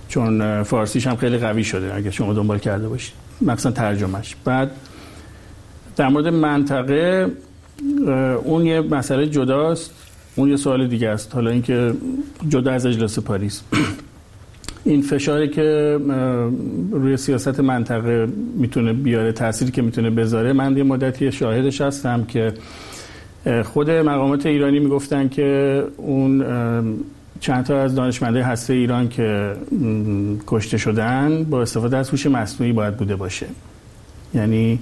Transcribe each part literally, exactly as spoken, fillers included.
چون فارسیش هم خیلی قوی شده اگه شما دنبال کرده باشید، مثلا ترجمهش. بعد در مورد منطقه اون یه مسئله جداست، اون یه سوال دیگه است. حالا اینکه جدا از اجلاس پاریس این فشاری که روی سیاست منطقه میتونه بیاره، تأثیری که میتونه بذاره، من یه مدتی شاهدش هستم که خود مقامات ایرانی میگفتن که اون چند تا از دانشمندای هسته ایران که کشته شدن با استفاده از هوش مصنوعی باید بوده باشه. یعنی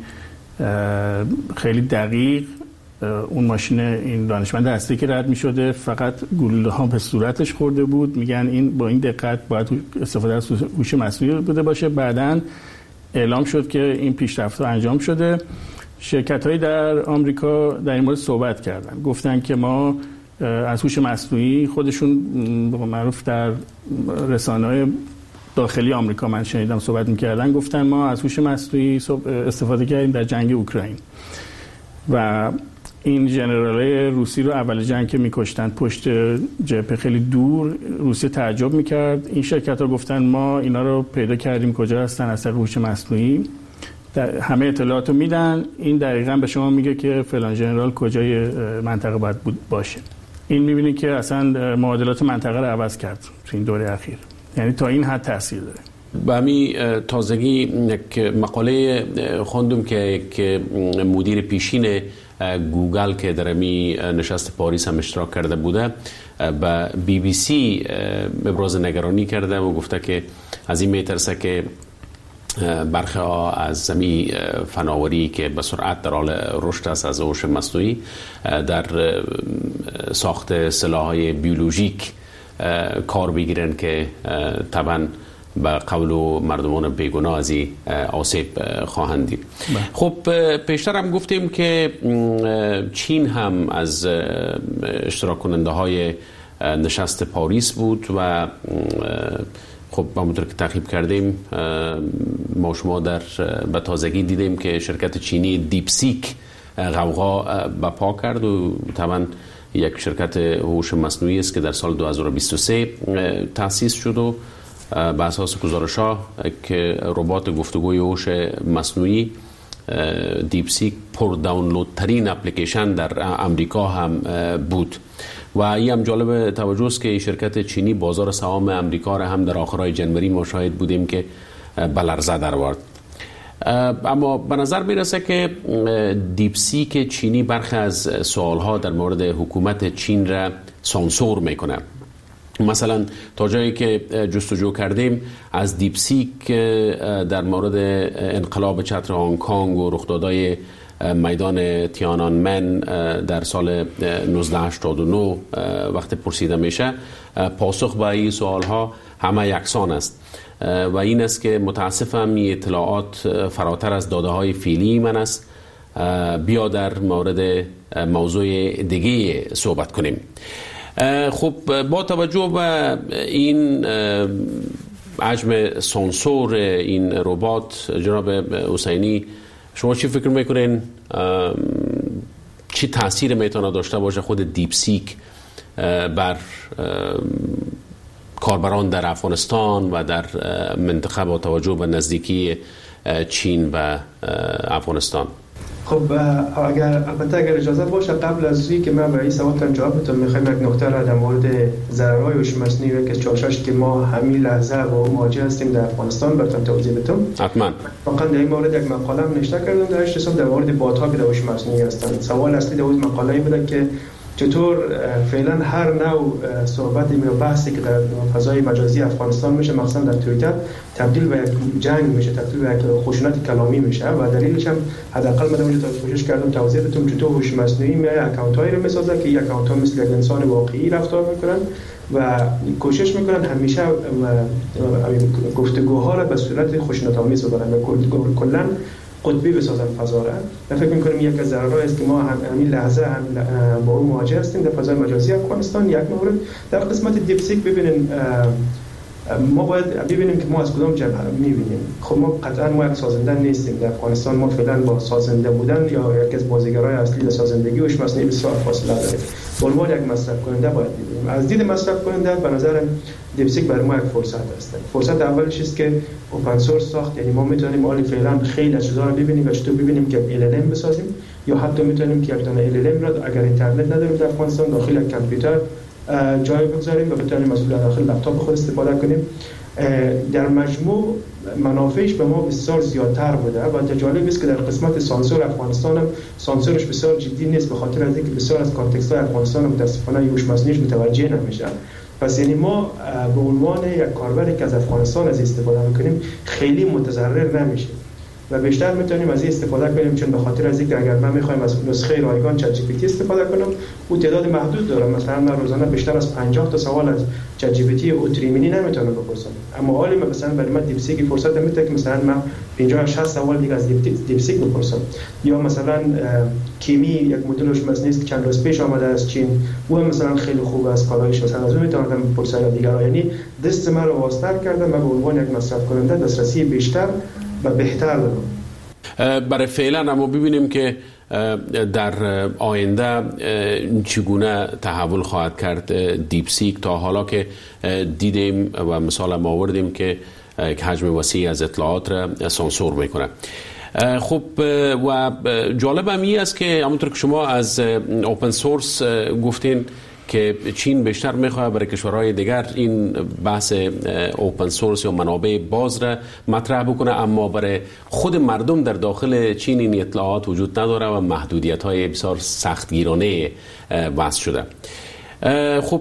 خیلی دقیق اون ماشین این دانشمند هسته‌ای که رد می‌شده فقط گلوله ها به صورتش خورده بود، میگن این با این دقت باید استفاده از هوش مصنوعی بوده باشه. بعداً اعلام شد که این پیشرفت‌ها انجام شده. شرکت‌هایی در آمریکا در این مورد صحبت کردن، گفتن که ما از هوش مصنوعی، خودشون معروف در رسانه‌های داخلی آمریکا من شنیدم صحبت می‌کردن، گفتن ما از هوش مصنوعی استفاده کردیم در جنگ اوکراین و این ژنرالای روسی رو اول جنگ که می‌کشتن پشت جبهه خیلی دور، روسیه تعجب می‌کرد. این شرکت‌ها گفتن ما اینا رو پیدا کردیم کجا هستن از طریق هوش مصنوعی، همه اطلاعاتو میدن، این دقیقاً به شما میگه که فلان ژنرال کجای منطقه باید باشه. این می‌بینید که اصلا معادلات منطقه رو عوض کرد تو این دوره اخیر، یعنی تا این حد تاثیر داره. به همین تازگی یک مقاله خوندم که یک مدیر پیشین گوگل که در می نشست پاریس هم اشتراک کرده بوده به بی بی سی ابراز نگرانی کرده و گفته که از این میترسه که برخی ها از زمین فناوری که به سرعت در حال رشد است از هوش مصنوعی در ساخت سلاح‌های بیولوژیک کار بگیرن که طبعا به قول و مردمان بیگناه از این آسیب خواهند دید. خب پیشتر هم گفتیم که چین هم از اشتراک کننده های نشست پاریس بود و خب همونطور که تعقیب کردیم ما شما در به تازگی دیدیم که شرکت چینی دیپ سیک غوغا بپا کرد و طبعا یک شرکت هوش مصنوعی است که در سال دو هزار و بیست و سه تأسیس شد و به اساس گزارش‌ها که ربات گفتگوی هوش مصنوعی دیپ سیک پر دانلود ترین اپلیکیشن در امریکا هم بود و این هم جالب توجه است که شرکت چینی بازار سهام امریکا را هم در آخرای جنوری ما شاهد بودیم که به لرزه در آورد. اما به نظر میرسه که دیپ سیک چینی برخی از سوالها در مورد حکومت چین را سانسور میکنه. مثلا تا جایی که جستجو کردیم از دیپ سیک در مورد انقلاب چتر هنگ کنگ و رخدادهای میدان تیانانمن در سال نوزده هشتاد و نه وقت پرسیده میشه، پاسخ به این سوالها همه یکسان است و این است که متاسفم این اطلاعات فراتر از داده های فعلی من است. بیا در مورد موضوع دیگه صحبت کنیم. خب با توجه به این حجم سانسور این ربات، جناب حسینی شما چی فکر میکنین چی تاثیر میتونه داشته باشه خود دیپ سیک بر کاربران در افغانستان و در منطقه با توجه به نزدیکی چین و افغانستان؟ خب اگر البته اگر اجازه باشه قبل از اینکه من به این سوالتون جواب بدم میخوایم یک نکته را در مورد ضررهای هوش مصنوعی و چالشش که ما همین لحظه با اون مواجه هستیم در افغانستان براتون توضیح بدم. حتما. واقعا در این مورد یک مقاله هم نوشته کردم در اشتباه در مورد بات‌ها که در هوش مصنوعی هستند. سوال اصلی در اون مقاله بوده که چطور فعلا هر نوع صحبتی و بحثی که در فضای مجازی افغانستان میشه مثلا در توییتر تبدیل به یک جنگ میشه، تبدیل به یک خشونت کلامی میشه و دلیلش هم حداقل من اونجا کوشش کردم توضیح بدم چطور هوش مصنوعی میای اکانت‌هایی رو میسازه که یک اکانت‌ها مثل یک انسان واقعی رفتار میکنن و کوشش میکنن همیشه گفتگوها رو به صورت خشونت‌آمیز ببرن و کلا قطبی بسازن فضا را. من فکر می‌کنم یک از ضررها است که ما همین لحظه هم با اون مواجه هستیم در فضای مجازی افغانستان. یک مورد در قسمت دیپ سیک ببینیم، ما باید ببینیم که ما از کدام جبهه می‌بینیم. خب ما قطعا ما یک سازنده نیستیم در افغانستان، ما فعلا با سازنده بودن یا یک از بازیگرای اصلی در سازندگی هوش مصنوعی بسیار فاصله داریم. به عنوان یک مصرف کننده باید ببینیم. از دید مصرف کننده به نظر دیپسیک برای ما یک فرصت است. فرصت اولش است که اوپن سورس ساخت، یعنی ما میتونیم حالا فعلا خیلی از چیزا رو ببینیم و چطور ببینیم که ال ال ام بسازیم، یا حتی میتونیم که یک دانه ال ال ام را اگر اینترنت نداریم در افغانستان داخل یک کامپیوتر جای بگذاریم و بتونیم از داخل لپتاپ خود استفاده کنیم. در مجموع منافعش به ما بسیار زیادتر بوده و جالب است که در قسمت سانسور افغانستان هم سانسورش بسیار جدی نیست، به خاطر از اینکه بسیار از کانتکست های افغانستان متاسفانه هوش مصنوعی متوجه نمیشه. پس یعنی ما به عنوان یک کاربری که از افغانستان از استفاده میکنیم خیلی متضرر نمیشیم و بیشتر میتونیم از این استفاده کنیم، چون به خاطر از اینکه اگر من میخوایم از نسخه رایگان چت جی پی تی استفاده کنم او تعداد محدود داره. مثلا من روزانه بیشتر از پنجاه تا سوال از چت جی پی تی او تریمینی نمیتونم بپرسم، اما حالی مثلا برای من دیپسیک فرصت میده که مثلا من پنجاه شصت سوال دیگه از دیپسیک بپرسم. یا مثلا کیمی یک مدل هوش مصنوعی است که چند روز پیش آمده از چین، او مثلا خیلی خوب است، کالایش مثلا از اون میتونم بپرسم یا دیگه. یعنی دست من رو واسطه کردم و به عنوان یک مصرف کننده دسترسی بیشتر و بهتر دارم. برای فعلا اما ببینیم که در آینده چگونه تحول خواهد کرد دیپسیک. تا حالا که دیدیم و مثال ما آوردیم که حجم وسیع از اطلاعات را سانسور میکنه. خب و جالب هم این است که همونطور که شما از اوپن سورس گفتین که چین بیشتر میخواد برای کشورهای دیگر این بحث اوپن سورس یا منابع باز را مطرح بکنه، اما برای خود مردم در داخل چین این اطلاعات وجود نداره و محدودیت های بسیار سختگیرانه وضع شده. خب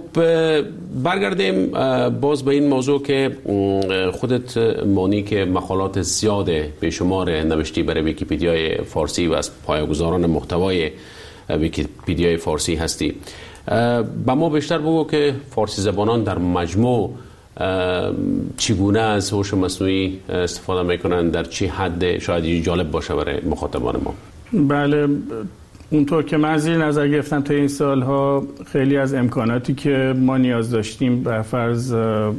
برگردیم باز به این موضوع که خودت مانی که مقالات زیاد به شمار نوشتی برای ویکی‌پدیای فارسی و از پایه‌گذاران محتوای ویکی‌پدیای فارسی هستی. با ما بیشتر بگو که فارسی زبانان در مجموع چگونه از هوش مصنوعی استفاده میکنن، در چه حد شاید جالب باشه برای مخاطبان ما. بله، اونطور که من زیر نظر گرفتم تا این سالها خیلی از امکاناتی که ما نیاز داشتیم بر فرض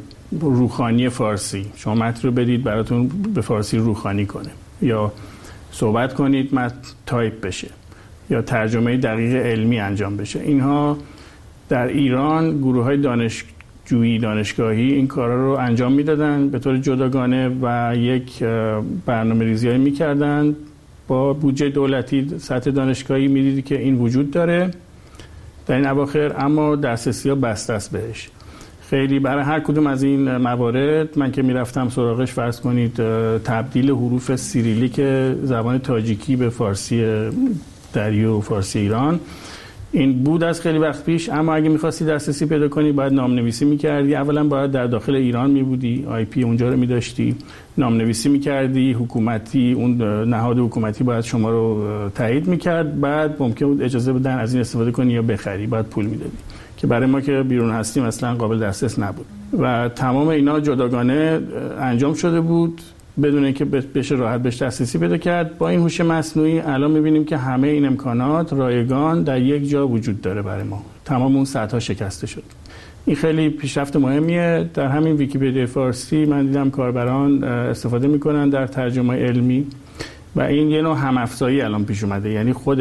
روخانی فارسی، شما متن رو بدید براتون به فارسی روخانی کنه، یا صحبت کنید متن تایپ بشه، یا ترجمه دقیق علمی انجام بشه، اینها در ایران گروه های دانشجویی دانشگاهی این کارا رو انجام میدادن به طور جداگانه و یک برنامه ریزی هایی میکردن با بودجه دولتی. سطح دانشگاهی میدیدی که این وجود داره در این اواخر، اما دسترسی ها بسته است بهش. خیلی برای هر کدوم از این موارد من که میرفتم سراغش، فرض کنید تبدیل حروف سیریلیک زبان تاجیکی به فارسی دری و فارسی ایران، این بود از خیلی وقت پیش. اما اگه می‌خواستی دسترسی پیدا کنی باید نامنویسی می‌کردی. اولا باید در داخل ایران می‌بودی، آی پی اونجا رو می‌داشتی، نامنویسی می‌کردی، حکومتی اون نهاد حکومتی باید شما رو تایید می‌کرد، بعد ممکن بود اجازه بدن از این استفاده کنی یا بخری، بعد پول می‌دادی، که برای ما که بیرون هستیم اصلا قابل دسترس نبود و تمام اینا جداگانه انجام شده بود بدون اینکه بشه راحت بهش دسترسی پیدا کرد. با این هوش مصنوعی الان می‌بینیم که همه این امکانات رایگان در یک جا وجود داره برای ما، تمام اون سطح‌ها شکسته شد. این خیلی پیشرفت مهمیه. در همین ویکی‌پدیای فارسی من دیدم کاربران استفاده میکنن در ترجمه علمی و این یه نوع هم‌افزایی الان پیش اومده، یعنی خود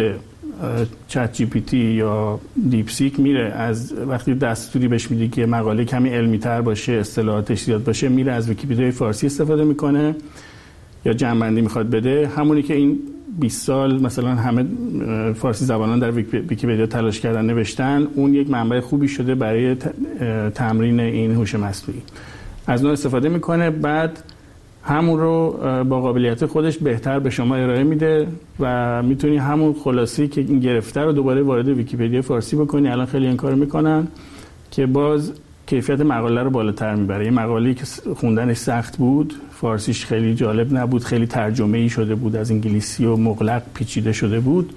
چت جی پی تی یا دیپسیک میره از وقتی دستوری بهش میدی که مقاله کمی علمی تر باشه، اصطلاحاتش زیاد باشه، میره از ویکی‌پدیای فارسی استفاده میکنه یا جمع‌بندی میخواد بده، همونی که این بیست سال مثلا همه فارسی زبانان در ویکی‌پدیا تلاش کردن نوشتن، اون یک منبع خوبی شده برای تمرین این هوش مصنوعی. از اون استفاده میکنه، بعد همون رو با قابلیت خودش بهتر به شما ارائه میده و میتونی همون خلاصی که این گرفته رو دوباره وارد ویکی‌پدیا فارسی بکنی. الان خیلی این کارو میکنن که باز کیفیت مقاله رو بالاتر میبره. یه مقاله‌ای که خوندنش سخت بود، فارسیش خیلی جالب نبود، خیلی ترجمه‌ای شده بود از انگلیسی و مغلق پیچیده شده بود،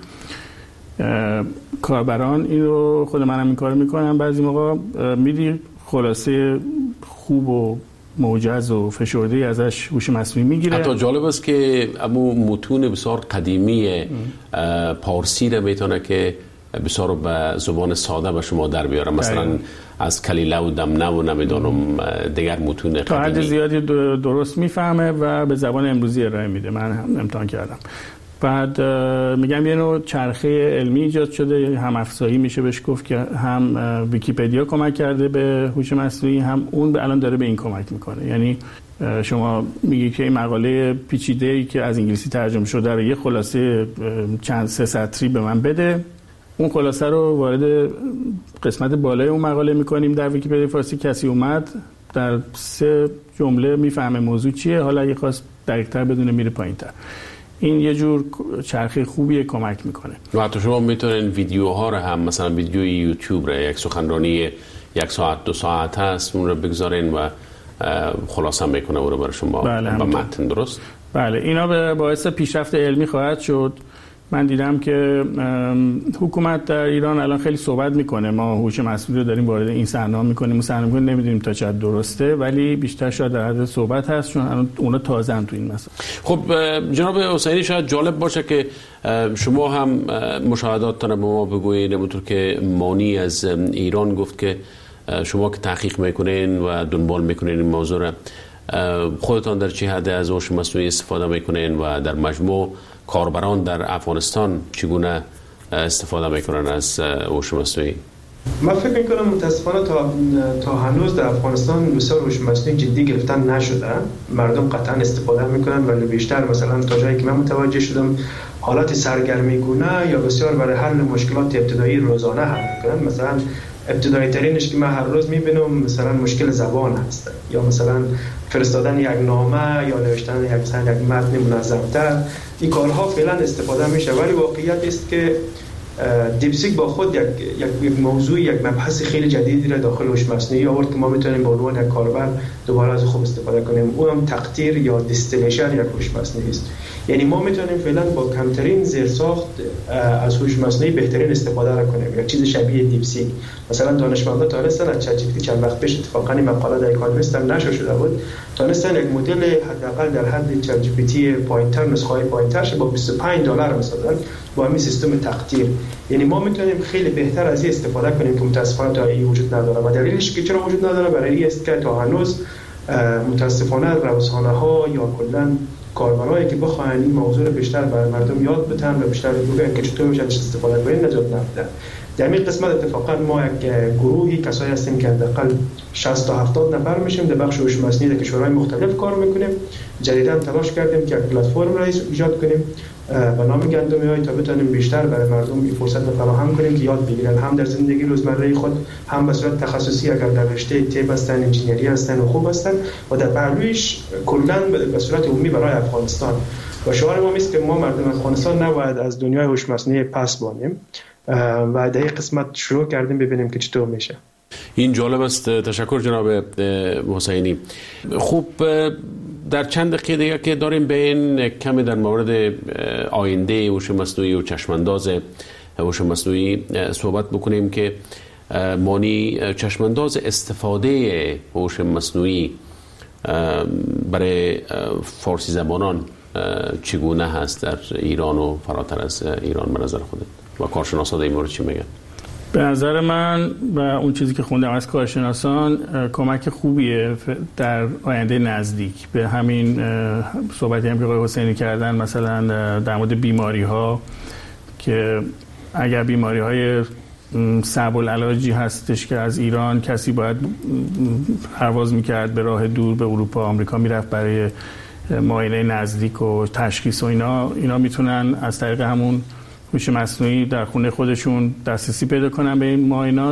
کاربران این رو، خود منم این کارو میکنم، بعضی موقع میدی خلاصه خوب و موجز و فشرده ازش هوش مصنوعی میگیره. حتی جالب است که امو متون بسیار قدیمی پارسی رو میتونه که بسیار به زبان ساده به شما در بیاره، مثلا داید. از کلیله و دمنه و نمیدانم دیگر متون قدیمی تا حد زیادی درست میفهمه و به زبان امروزی ارائه میده. من هم امتحان کردم. بعد میگم یه نوع چرخه علمی ایجاد شده، هم افزایی میشه بهش گفت که هم ویکی‌پدیا کمک کرده به هوش مصنوعی، هم اون الان داره به این کمک میکنه. یعنی شما میگی که این مقاله پیچیده‌ای که از انگلیسی ترجمه شده رو یه خلاصه چند سه سطری به من بده، اون خلاصه رو وارد قسمت بالای اون مقاله میکنیم در ویکی‌پدیا فارسی، کسی اومد در سه جمله میفهمه موضوع چیه، حالا اگه خواست دقیق‌تر بدونه میره پایین‌تر. این یه جور چرخه خوبیه، کمک میکنه. و حتی شما میتونین ویدیوها رو هم، مثلا ویدیو یوتیوب رو، یک سخنرانی یک ساعت دو ساعت هست، اون رو بگذارین و خلاصه میکنه اون رو برای شما بله با متن. درست؟ بله، اینا به باعث پیشرفت علمی خواهد شد. من دیدم که حکومت در ایران الان خیلی صحبت میکنه، ما هوش مصنوعی رو داریم وارد این صحنه میکنیم، اون صحنه میکنیم، نمیدونیم تا چقدر درسته، ولی بیشتر شاید در حد صحبت هست، چون الان اونا تازه هم تو این مسئله. خب جناب حسینی، شاید جالب باشه که شما هم مشاهداتتون رو به ما بگویید. همونطور که مانی از ایران گفت که شما که تحقیق میکنین و دنبال میکنین این موضوع رو، خودتان در چه حد از هوش مصنوعی استفاده میکنین و در مجموع کاربران در افغانستان چگونه استفاده میکنن از هوش مصنوعی؟ من فکر میکنم متاسفانه تا تا هنوز در افغانستان بسیار هوش مصنوعی جدی گرفتن نشده. مردم قطعا استفاده میکنن، ولی بیشتر مثلا تا جایی که من متوجه شدم حالات سرگرمیگونه یا بسیار برای حل مشکلات ابتدایی روزانه حل میکنن. مثلا ابتدایی ترینش که من هر روز میبینم مثلا مشکل زبان هست، یا مثلا فرستادن یک نامه یا نوشتن یک مثلا یک متن منظم‌تر. این کارها فعلا استفاده میشه، ولی واقعیت است که دیپسیک با خود یک یک موضوع، یک مبحث خیلی جدیدی را داخل هوش مصنوعی آورد که ما میتونیم به عنوان یک کاربر دوباره از خوب استفاده کنیم. اونم تقطیر یا دیستیلیشن یک هوش مصنوعی است. یعنی ما میتونیم فعلا با کمترین زیرساخت از هوش مصنوعی بهترین استفاده را کنیم. یک چیز شبیه دیپسیک، مثلا دانشمندا تونستن از چت جی پی تی چند وقت پیش اتفاقا این مقاله در اکانومیست هم نشر شده بود، تونستن یک مدل حداقل در حد چت جی پی تی پایینتر، نسخه پایینترش با بیست و پنج دلار مثلا با همین سیستم تقطیر. یعنی ما میتونیم خیلی بهتر از این استفاده کنیم که متاسفانه تا این وجود نداره. و دلیلش که چرا وجود نداره برای این است که تا هنوز متاسفانه روزنامه‌ها یا کلا کاربرایی که بخواهن این موضوع رو بیشتر برای مردم یاد بدن و بیشتر بگن که چطور میشه استفاده کنیم نجات نمیدن. در این قسمت اتفاقا ما یک گروهی کسایی هستیم که حداقل شصت تا هفتاد نفر میشیم در بخش هوش مصنوعی در کشورهای مختلف کار میکنیم. جدیدا تلاش کردیم که یک پلتفرم را ایجاد کنیم به نام گندمیای تا بتونیم بیشتر برای مردم این فرصت رو فراهم کنیم که یاد بگیرن، هم در زندگی روزمره خود، هم به صورت تخصصی اگر در رشته طب هستن، انجینری هستن و خوب هستن، و در پهلویش کلا به صورت عمومی برای افغانستان. و شعار ما است که ما مردم افغانستان نباید از دنیای هوش مصنوعی پس بانیم و در این قسمت شروع کردیم ببینیم که چطور میشه. این جالب است. تشکر جناب حسینی. خوب، در چند دقیقه دیگه که داریم به این کمی در مورد آینده هوش مصنوعی و چشمانداز هوش مصنوعی صحبت بکنیم که مانی، چشمانداز استفاده هوش مصنوعی برای فارسی زبانان چگونه هست در ایران و فراتر از ایران به نظر خودت و کارشناسان این مورد چی میگن؟ به نظر من و اون چیزی که خوندم از کارشناسان کمک خوبیه در آینده نزدیک. به همین صحبتی هم که آقای حسینی کردن، مثلا در مورد بیماری ها که اگر بیماری های صعب العلاجی هستش که از ایران کسی باید پرواز میکرد به راه دور به اروپا آمریکا میرفت برای معاینه نزدیک و تشخیص و اینا اینا میتونن از طریق همون هوش مصنوعی در خونه خودشون دسترسی پیدا کنن به این معاینات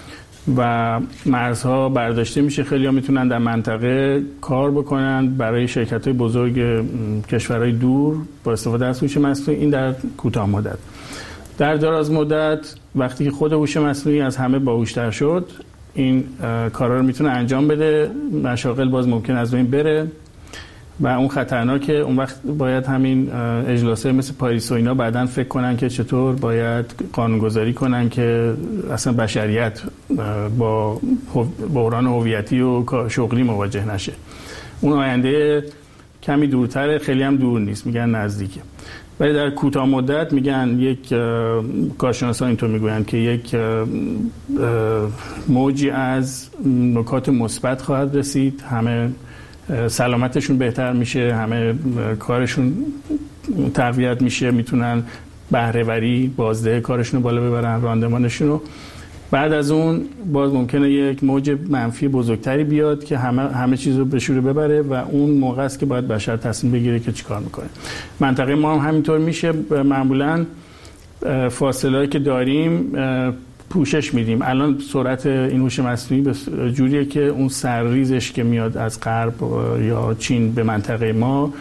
و مرزها برداشته میشه. خیلی ها میتونن در منطقه کار بکنن برای شرکت‌های بزرگ کشورهای دور با استفاده از هوش مصنوعی. این در کوتاه مدت. در دراز مدت وقتی که خود هوش مصنوعی از همه باهوش‌تر شد، این کارا رو میتونه انجام بده، مشاغل باز ممکن از بین بره و اون خطرناکه. اون وقت باید همین اجلاس‌های مثل پاریس و اینا بعداً فکر کنن که چطور باید قانونگذاری کنن که اصلا بشریت با بحران هویتی و شغلی مواجه نشه. اون آینده کمی دورتره، خیلی هم دور نیست، میگن نزدیکه. ولی در کوتاه مدت میگن یک کارشناسان اینطور میگویند که یک موجی از نکات مثبت خواهد رسید، همه سلامتشون بهتر میشه، همه کارشون تقویت میشه، میتونن بهره وری بازده کارشون رو بالا ببرن، راندمانشون رو. بعد از اون باز ممکنه یک موج منفی بزرگتری بیاد که همه همه چیز رو به شوره ببره و اون موقع است که باید بشر تصمیم بگیره که چیکار میکنه. منطقه ما هم همینطور میشه. معمولاً فاصله‌ای که داریم پوشش میدیم. الان سرعت این هوش مصنوعی به جوریه که اون سرریزش که میاد از غرب یا چین به منطقه ما،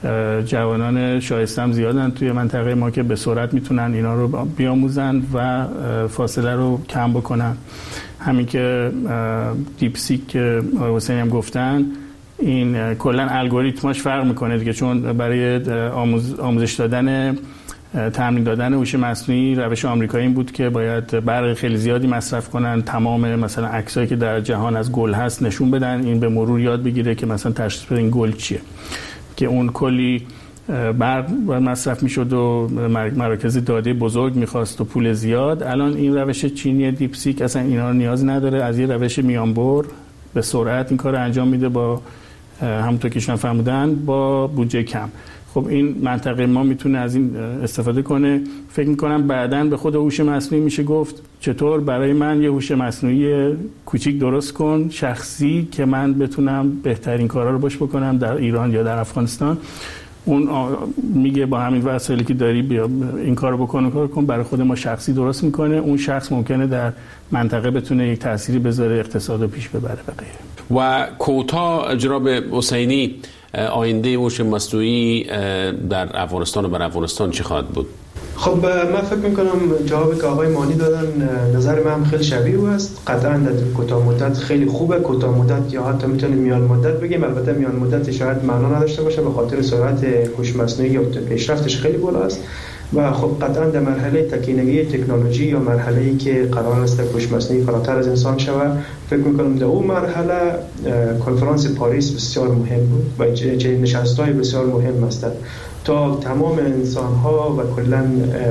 جوانان شایسته هم زیادن توی منطقه ما که به سرعت میتونن اینا رو بیاموزن و فاصله رو کم بکنن. همین که دیپ سیک که حسین هم گفتن، این کلا الگوریتماش فرق میکنه دیگه، چون برای آموز آموزش دادن تمرین دادن هوش مصنوعی روش آمریکایی بود که باید برق خیلی زیادی مصرف کنن، تمام مثلا عکسایی که در جهان از گل هست نشون بدن، این به مرور یاد بگیره که مثلا تشخیص بده این گل چیه، که اون کلی برق مصرف میشد و مراکز داده بزرگ میخواست و پول زیاد. الان این روش چینی دیپ سیک اصلا اینا رو نیاز نداره، از یه روش میانبر به سرعت این کار انجام میده، با همونطور که شما فرمودن با بودجه کم. خب این منطقه ما میتونه از این استفاده کنه. فکر میکنم بعداً به خود هوش مصنوعی میشه گفت چطور برای من یه هوش مصنوعی کوچیک درست کن شخصی که من بتونم بهترین کارا رو باش بکنم در ایران یا در افغانستان. اون میگه با همین وسایلی که داری بیا این کارو بکن و کار کن، برای خود ما شخصی درست میکنه. اون شخص ممکنه در منطقه بتونه یک تأثیری بذاره، اقتصاد رو پیش ببره و غیره. و کوتاه جناب حسینی، آینده هوش مصنوعی در افغانستان و بر افغانستان چی خواهد بود؟ خب من فکر میکنم جوابی که آقای مانی دادن نظر من هم خیلی شبیه است. قطعا در کوتاه مدت خیلی خوبه، کوتاه مدت یا حتی میتونیم میان مدت بگیم. البته میان مدت شاید معنا نداشته باشه به خاطر سرعت هوش مصنوعی یا پیشرفتش خیلی بالا است و خب قطعا در مرحله تکینگی تکنولوژی یا مرحله‌ای که قرار است هوش مصنوعی فراتر از انسان شود، فکر می‌کنم در اون مرحله کنفرانس پاریس بسیار مهم بود و چه نشست‌های بسیار مهم است تا تمام انسان‌ها و کلاً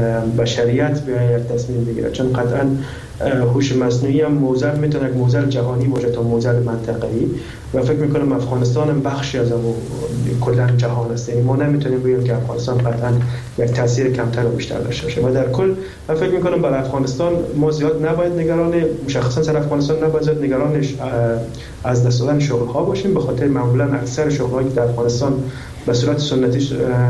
بشریت به یک تصمیم بگیرد، چون قطعاً هوش مصنوعی هم موزل میتونه یک موزل جهانی باشه تا موزل منطقه‌ای و فکر میکنم افغانستان هم بخشی از اون کلا جهان است. یعنی ما نمیتونیم بگیم که افغانستان قطعا یک تاثیر کمتر و بیشتر داشته باشه و در کل من فکر میکنم برای افغانستان ما زیاد نباید نگران، مشخصا سر افغانستان نباید زیاد نگرانش از دست دادن شغل ها باشیم، به خاطر معمولا اکثر شغل هایی که در افغانستان به صورت سنتی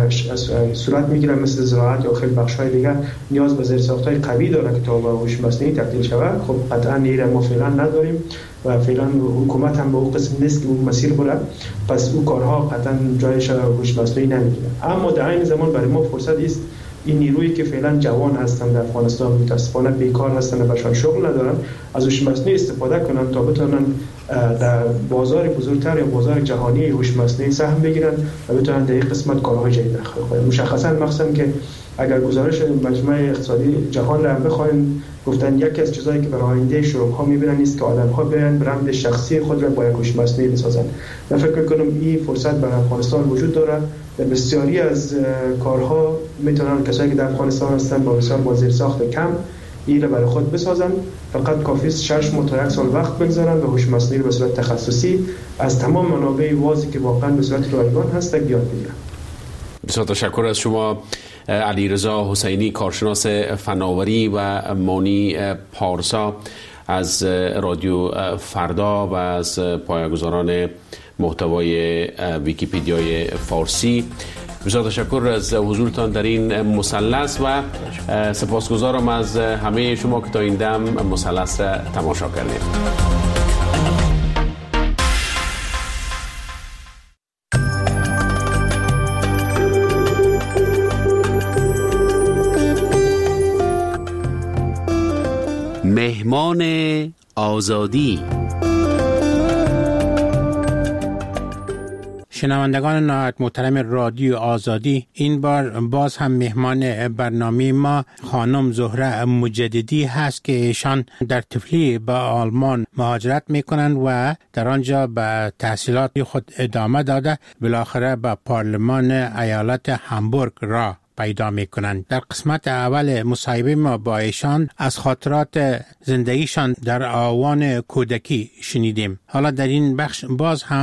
صورت میگیرن مثل زراعت یا خیلی بخش های دیگر نیاز به زیرساخت‌های قوی داره که تا به هوش مصنوعی تبدیل شود. خب قطعا این ما فعلا نداریم و فعلا حکومت هم به اون قسم نیست که اون مسیر بره، پس اون کارها قطعا جایش هوش مصنوعی نمیگیره. اما در این زمان برای ما فرصت است این نیرویی که فعلا جوان هستن در افغانستان متاسفانه بیکار هستن و برشان شغل ندارن از هوش مصنوعی استفاده کنن تا بتونن در بازار بزرگتر یا بازار جهانی هوش مصنوعی سهم بگیرن و بتونن در این قسمت کارهای جدید خلق کنن. مشخصا مخصوصا که اگر گزارش مجمع اقتصادی جهان را هم بخوایم، گفتن یکی از چیزایی که برای آینده شغل ها میبینن است که آدم ها برن برند شخصی خود را با یک هوش مصنوعی بسازن. من فکر میکنم این فرصت برای افغانستان وجود داره. در بسیاری از کارها میتونن کسایی که در افغانستان هستن با بسیار با زیرساخت کم این را برای خود بسازن، فقط کافی است شش ماه تا یک سال وقت بگذارن و هوش مصنوعی به صورت تخصصی از تمام منابع واضحی که واقعا به صورت رایگان هست یاد بگیرن. بسیار تشکر از شما علیرضا حسینی، کارشناس فناوری، و مانی پارسا از رادیو فردا و از پایه‌گذاران محتوای ویکی‌پدیای فارسی. بسیار تشکر از حضورتان در این مثلث و سپاسگزارم از همه شما که تا این دم مثلث را تماشا کردید. مهمان آزادی. شنوندگان نهایت محترم رادیو آزادی، این بار باز هم مهمان برنامه ما خانم زهره مجددی هست که ایشان در تفلی به آلمان مهاجرت میکنند و در آنجا به تحصیلات خود ادامه داده بالاخره به پارلمان ایالت هامبورگ را پیدا میکنند. در قسمت اول مصاحبه ما با ایشان از خاطرات زندگیشان در آوان کودکی شنیدیم. حالا در این بخش باز هم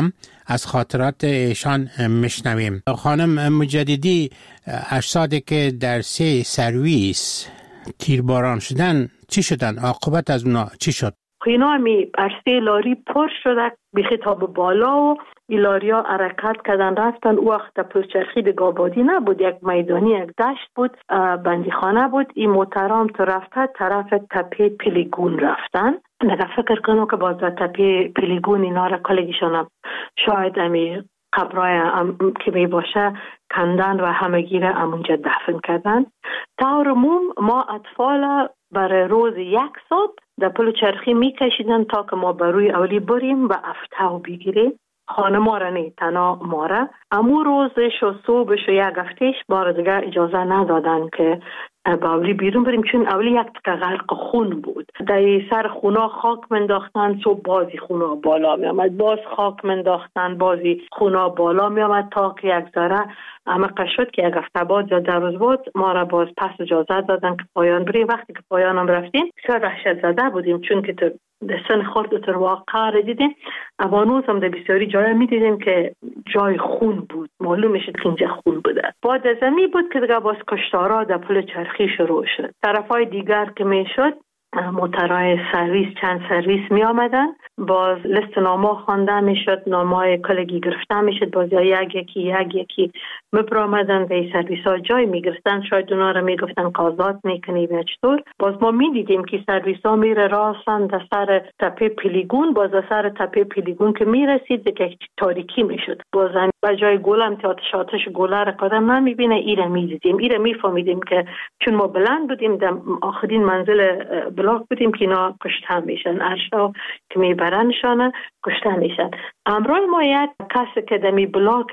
از خاطرات ایشان میشنویم. خانم مجددی، اجسادی که در سه سرویس تیرباران شدن چی شدن؟ عاقبت از اونا چی شد؟ اینا می عرصه لاری پر شده به خطاب بالا و ایلاریا حرکت کردن رفتن. او وقت پلچرخی دیگه آبادی نبود، یک میدانی، یک دشت بود، بندیخانه بود. این محترم تو رفته طرف تپه پیلیگون رفتن. نگه فکر کنم که باز در تپه پیلیگون اینا را کلگیشان شاید امی قبرای که می باشه کندن و همگی را همونجا دفن کردن. طور عموم ما اطفال برای روز یک ساعت در پل چرخی می کشیدن تا که ما بروی اولی بریم و افتاو بگیریم. خانه ما را نه تنها ما را امو روزش و صبحش و یک هفتهش بار دیگه اجازه ندادن که با اولی بیرون بریم، چون اولی یک تکه غرق خون بود. در سر خونا خاک منداختن، صبح بازی خونا بالا می آمد، باز خاک منداختن، بازی خونا بالا می آمد تا که یک ذره عمق شد که یک هفته بعد یا در روز بعد ما را باز پس اجازه دادن که پایان بریم. وقتی که پایان هم رفتیم بسیار دهشت زده بودیم، چون که در سن خورد تر واقع را دیدیم. اوانوز هم در بسیاری جای می دیدیم که جای خون بود، معلوم میشد که اینجا خون بوده. بعد از امی بود که دیگه باز کشتارا در پل چرخی شروع شد. طرفای دیگر که می شد موترهای سرویس، چند سرویس می آمدن، باز لیست نامه خوانده می شد، نامه کلگی گرفته می شد، باز یک یکی یک یکی می برآمدن و این سرویس ها جای می گرفتن. شاید اونا را می گفتن قاضات می کنی و چطور. باز ما می دیدیم که سرویس ها می راسن در سر تپه پیلیگون. باز در سر تپه پیلیگون که می رسید دیگه تاریکی می شد. باز به جای گلم که آتش آتش گله را قدم نمی بینه ایره می دیدیم. ایره می فهمیدیم که چون ما بلند بودیم در آخرین منزل بلاک بودیم که اینا کشته میشن، ارشا که میبرنشانه کشته میشن. امروز ما یک کسی که دمی بلاک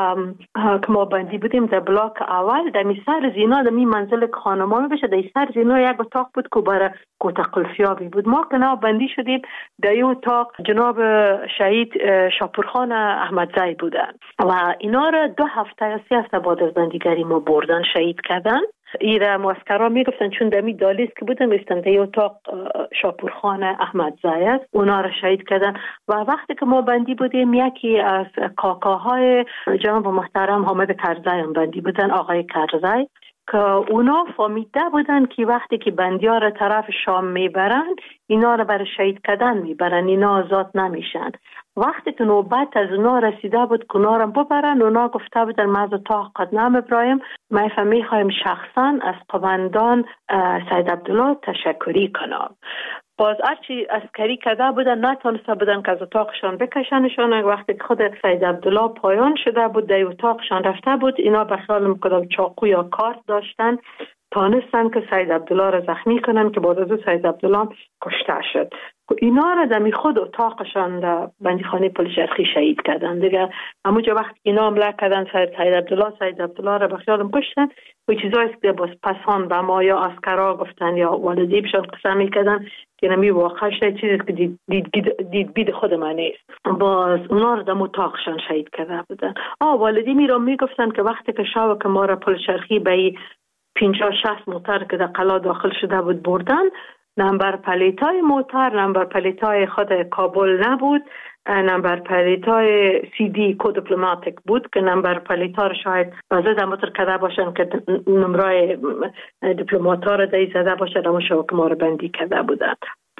که ما بندی بودیم در بلاک اول دمی سر زینا دمی منزل خانمان بشه، در سر زینا یک اتاق بود که برای کوته قلفیابی بود. ما که نا بندی شدیم در این اتاق جناب شهید شاپورخان احمدزی بودن و اینا را دو هفته یا سی هفته بعد از بندیگری ما بردن شهید کردن. ایره معسکرها میگفتن چون دمی دالیست که بودن میستن در اتاق شاپورخان احمدزی است، اونا را شهید کردن. و وقتی که ما بندی بودیم یکی از کاکاهای جناب محترم حامد کرزی هم بندی بودن، آقای کرزی، که اونا فهمیده بودن که وقتی که بندی‌ها را طرف شام میبرن اینا را برای شهید کردن میبرن، اینا آزاد نمیشن. وقتی که نوبت از اونا رسیده بود که اونا را ببرن، اونا گفته بودن ما از اتاق قدنام ابراهیم ما میخوایم شخصا از قومندان سید عبدالله تشکری کنم. باز هرچی عسکری کرده بودن نتونسته بودن که از اتاقشان بکشنشان. وقتی که خود سید عبدالله پایان شده بود در اتاقشان رفته بود، اینا به خیال میکردم چاقو یا کارت داشتن، تانستن که سید عبدالله را زخمی کنن که بعد از اون سید عبدالله کشته شد. اینا را دمی خود اتاقشان در بندیخانه پل چرخی شهید کردن دیگه. همونجا وقتی اینا حمله کردن سید سید عبدالله سید عبدالله را به خیالم کشتن و چیزایی که باز پسان به ما یا عسکرا گفتن یا والدیبشان قسم میکردن که نمی واقع شد چیزی که دید, دید, دید, دید بید خود من نیست. باز اونا را در اتاقشان شهید کرده بودن. آه والدی می را میگفتن که وقتی که شب که ما را پل چرخی به پنجاه شصت موتر که در قلا داخل شده بود بردن، نمبر پلیتای موتر نمبر پلیتای خود کابل نبود، نمبر پلیتای سی دی کو دیپلماتیک بود که نمبر پلیتا شاید بازه دمتر کده باشن که نمرای دیپلماتا را دایی زده باشه دمو شو که ما را بندی کده بودن.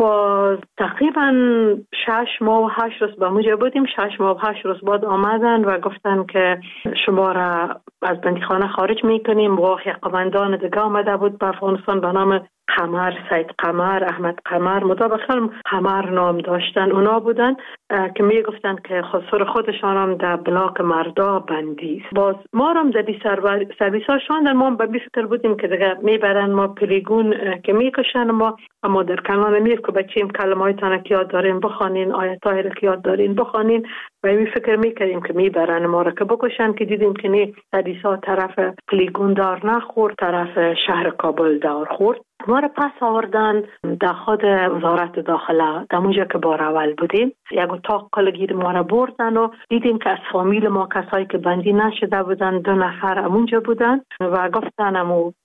با تقریبا شش ماه و هشت روز به موجه بودیم. شش ماه و هشت روز بعد آمدن و گفتن که شما را از بندیخانه خارج میکنیم. و قومندان دیگه آمده بود به افغانستان به نام قمر، سید قمر، احمد قمر، مطابق قمر نام داشتن. اونا بودن که می گفتن که خسر خودشان هم در بلاک مردا بندی. باز ما هم در سرویس ها شاندن. ما به بی فکر بودیم که دیگه میبرن ما پلیگون که میکشن ما اما در کنان میر که بچیم کلمه های تانه که یاد دارین بخوانین، آیت های که یاد دارین بخوانین و می فکر میکردیم که میبرن ما را که بکشن که دیدیم که نه سرویس ها طرف پلیگون دار نخورد، طرف شهر کابل دار خورد. ما را پس آوردن در خود وزارت داخله در اونجا که بار اول بودیم. یک اتاق کلگیر ما را بردن و دیدیم که از فامیل ما کسایی که بندی نشده بودن دو نفر امونجا بودن و گفتن امو یک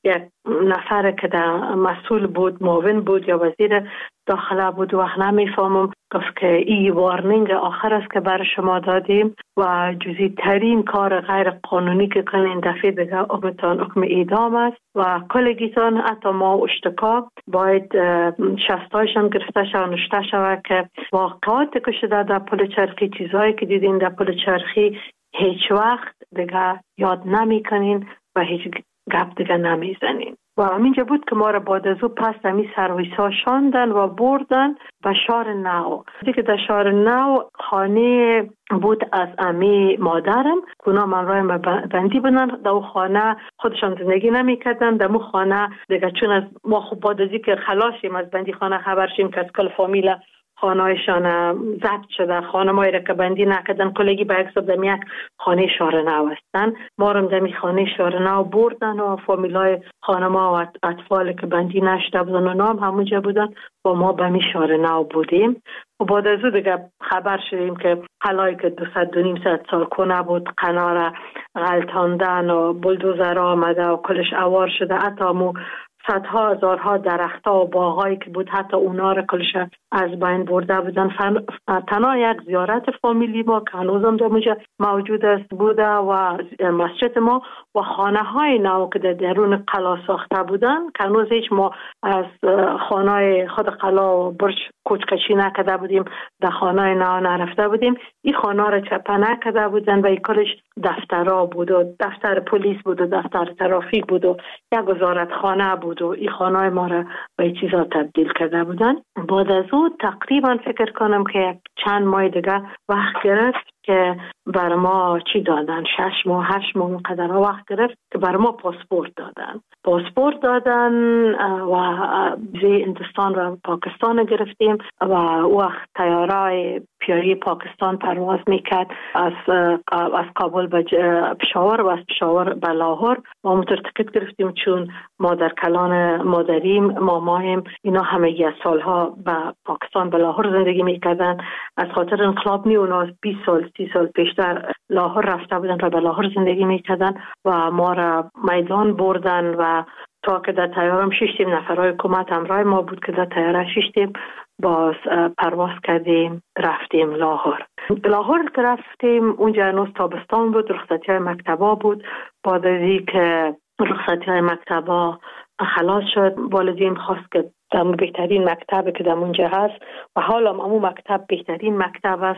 نفر که در مسئول بود، معاون بود یا وزیر داخله بود، وقت نمیفهمم. گفت که این وارنینگ آخر است که برای شما دادیم و جزئی ترین کار غیر قانونی که کنین دفعه دیگه حکمتان حکم اعدام است و کلگیتان حتی ما اشتکا باید شستایشان گرفته شود و نشته شود که واقعات که شده در پل چرخی، چیزهایی که دیدین در پل چرخی هیچ وقت دیگه یاد نمی کنین و هیچ گپ دیگه نمی زنین. و همینجا بود که ما را بعد از او پس همی سرویسا شاندن و بردن به شهر نو. دیگه در شهر نو خانه بود از امی مادرم، اونا من رای بندی بودن. در او خانه خودشان زندگی نمی کردن. در او خانه دیگه چون از ما خوب بعد از که خلاصیم از بندی خانه خبر شیم که از کل فامیل خانهایشان ضبط شده، خانه مایی را که بندی نکردن کلگی به اکساب دمی یک خانه شهر نو هستن. ما رو دمی خانه شهر نو بردن و فامیلای خانه ما و اطفال که بندی نشده بودن و نام همونجا بودن و ما به می شهر نو بودیم. و بعد از او دیگه خبر شدیم که حلایی که دو ست دو نیم ست سال کنه بود قنار غلطاندن و بلدوزر آمده و کلش اوار شده. حتی مو صدها هزارها درختها و باغایی که بود حتی اونا را کلش از بین برده بودن. تنها یک زیارت فامیلی ما که هنوزم در اونجا موجود است بوده و مسجد ما و خانه های نو که در درون قلا ساخته بودن که هنوز هیچ ما از خانه خود قلا و برج کوچکشی نکرده بودیم، در خانه نو نرفته بودیم. این خانه را چپه نکرده بودن و این کلش دفترها بود و دفتر پلیس بود و دفتر ترافیک بود و یک وزارت خانه بود و این خانه ما را به این چیزا تبدیل کرده بودن. بعد از او تقریبا فکر کنم که چند ماه دیگه وقت گرفت که بر ما چی دادن، شش ماه هشت ماه قدر وقت گرفت که بر ما پاسپورت دادن پاسپورت دادن و ویزای هندوستان و پاکستان گرفتیم و وقت طیاره پیاری پاکستان پرواز میکرد از از کابل به پشاور و از پشاور به لاهور. ما موتور تکت گرفتیم چون مادر کلان مادریم مامایم اینا همگی از سالها به پاکستان به لاهور زندگی میکردن. از خاطر انقلاب نی اونا بیست سال سی سال پیشتر لاهور رفته بودن و به لاهور زندگی میکردن و ما را میدان بردن و تا که در تیارم ششتیم نفرهای حکومت همراه ما بود که در تیاره ششتیم باز پرواز کردیم رفتیم لاهور. لاهور که رفتیم اونجا هنوز تابستان بود، رخصتی های مکتبا بود. بعد از این که رخصتی های مکتبا خلاص شد والدین خواست که در بهترین مکتب که در اونجا هست و حالا امو مکتب بهترین مکتب است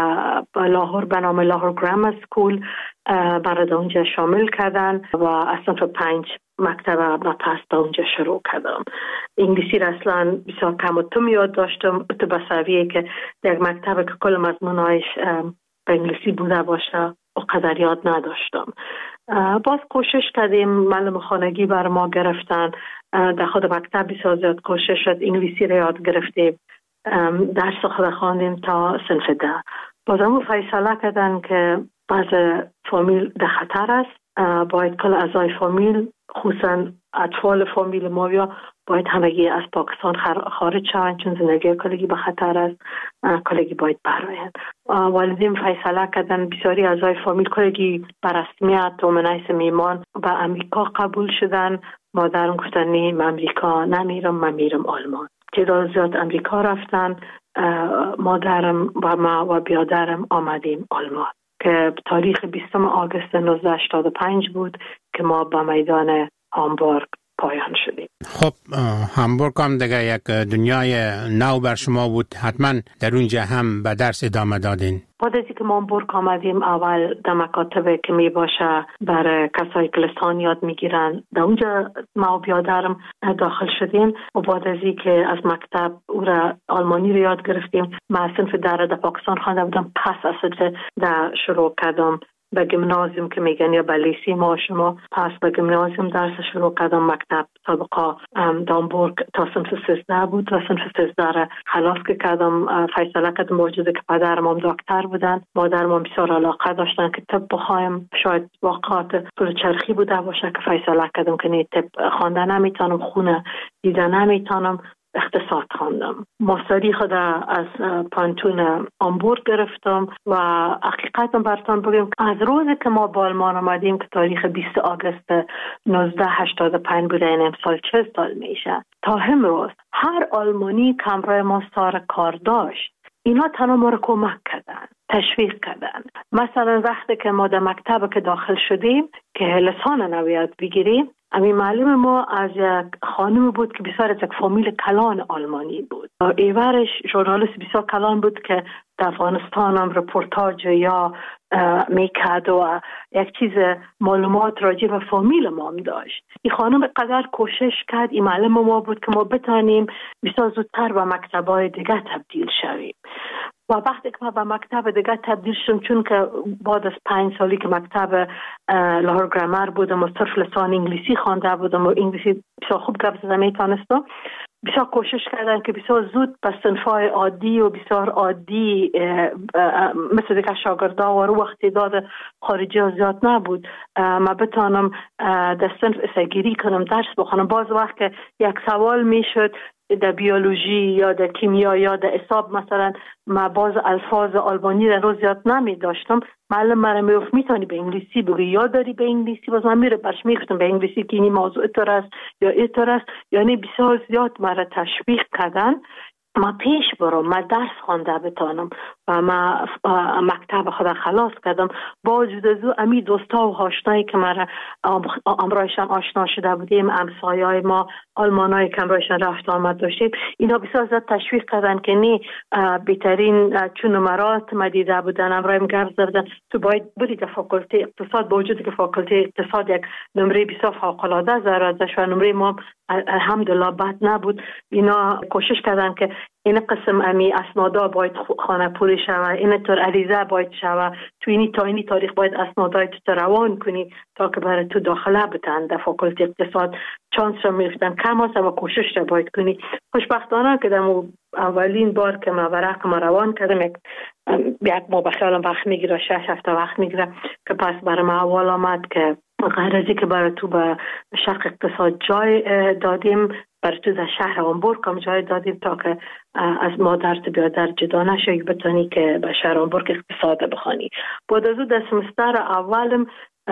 و لاهور به نام لاهور گرامر سکول برای اونجا شامل کردن و اصلا تو پنج مکتب و پس تا اونجا شروع کردم. انگلیسی را اصلا بسیار کم و تو یاد داشتم تو بسویه که در مکتب که کل مضمونایش به انگلیسی بوده باشه و قدر یاد نداشتم. باز کوشش کردیم، معلم خانگی بر ما گرفتن، در خود مکتب بسیار زیاد کوشش شد انگلیسی را یاد گرفتیم، درس خود خواندیم تا صنف ده. باز همون فیصله کردن که بعض فامیل در خطر است، باید کل اعضای فامیل خصوصا اطفال فامیل ما یا باید همگی از پاکستان خارج شوند چون زندگی کلگی به خطر است، کلگی باید برآیند. والدین فیصله کردن بسیاری اعضای فامیل کلگی بر رسمیت و منیس میمان به امریکا قبول شدن. مادرم گفتن نیم امریکا نمیرم، من میرم آلمان. تعداد زیاد امریکا رفتن، مادرم و ما و بیادرم آمدیم آلمان که تاریخ بیستم آگوست نوزده هشتاد و پنج بود که ما به میدان هامبورگ پایان شدیم. خب هامبورگ هم دیگه یک دنیای نو بر شما بود، حتما در اونجا هم به درس ادامه دادین. بعد از اینکه ما هامبورگ آمدیم اول در مکاتب که می باشه برای کسایی که لسان یاد میگیرن در اونجا ما و بیادرم داخل شدیم و بعد از اینکه از مکتب او را آلمانی رو یاد گرفتیم. من صنف در در پاکستان خوانده بودم، پس از صنف در شروع کردم به گیمنازیوم که میگن یا به لیسی ما شما، پس به گیمنازیوم درس شروع کردم. مکتب سابقا هامبورگ تا صنف سیزده بود و صنف سیزده را خلاص که کردم. فیصله کردم موجوده که پدرم هم دکتر بودن، مادرم هم بسیار علاقه داشتن که طب بخوایم. شاید واقعات پل چرخی بوده باشه که فیصله کردم که نه طب خوانده نمیتونم، خونه دیده نمیتونم اقتصاد خواندم. ماستری خود از پانتون آمبورگ گرفتم و حقیقتا براتون بگم از روزی که ما با آلمان آمدیم که تاریخ بیست آگوست نوزده هشتاد و پنج بوده، این امسال چه سال میشه، تا امروز هر آلمانی که همراه ما سر کار داشت اینا تنها ما رو کمک کردن، تشویق کردن. مثلا وقتی که ما در مکتب که داخل شدیم که لسان نو یاد بگیریم، امی معلم ما از یک خانم بود که بسیار از یک فامیل کلان آلمانی بود. ایورش ژورنالیست بسیار کلان بود که در افغانستان هم رپورتاج یا میکرد و یک چیز معلومات راجع به فامیل ما هم داشت. این خانم قدر کوشش کرد، این معلم ما بود که ما بتانیم بسیار زودتر به مکتبای دیگه تبدیل شویم. و وقتی که ما به مکتب دیگه تبدیل شدم، چون که بعد از پنج سالی که مکتب لاهور گرامر بودم و صرف لسان انگلیسی خوانده بودم و انگلیسی بسیار خوب گپ زدم میتونستم، بسیار کوشش کردن که بسیار زود به صنفای عادی و بسیار عادی مثل دیگه شاگردا و رو وقتی داد خارجی ها زیاد نبود ما بتانم در صنف اسگیری کنم، درس بخونم. باز وقت که یک سوال میشد در بیولوژی یا در کیمیا یا در حساب مثلا ما باز الفاظ آلمانی در روز زیاد نمی داشتم، معلم مرا میگفت میتونی به انگلیسی بگی یا داری به انگلیسی، باز من میره برش میگفتم به انگلیسی که این موضوع اینطور است یا اینطور است. یعنی بسیار زیاد مرا تشویق کردن ما پیش برم، ما درس خوانده بتانم و ما مکتب خود خلاص کردم. با وجود از او امی دوستا و آشنایی که مرا امرایشان آشنا شده بودیم، همسایه‌های ما آلمانایی که امرایشان رفت آمد داشتیم، اینا بسیار زیاد تشویق کردن که نه بهترین چون نمرات ما دیده بودن، امرایم گرد زدن تو باید بری در فاکولته اقتصاد، با وجود که فاکولته اقتصاد یک نمره بسیار فوق‌العاده زرازش و نمره ما الحمدلله بد نبود. اینا کوشش کردن که این قسم امی اسنادا باید خانه پوری شوه، این طور عریضه باید شوه، تو اینی تا اینی تاریخ باید اسنادای تو روان کنی تا که برای تو داخله بتن در فاکولته اقتصاد. چانس را میفتن کم هست و کوشش را باید کنی. خوشبختانه که در اولین بار که ما ورق ما روان کردم یک یک ما بخیالم وقت میگیره، شش هفته وقت میگیره که پس برای ما اول آمد که غرضی که برای تو به شرق اقتصاد جای دادیم، برای تو در شهر آمبورگ هم جای دادیم تا که از مادرت بیادر جدا نشوی بتانی که به شهر آمبورگ اقتصاد بخوانی. بعد از او در سمستر اولم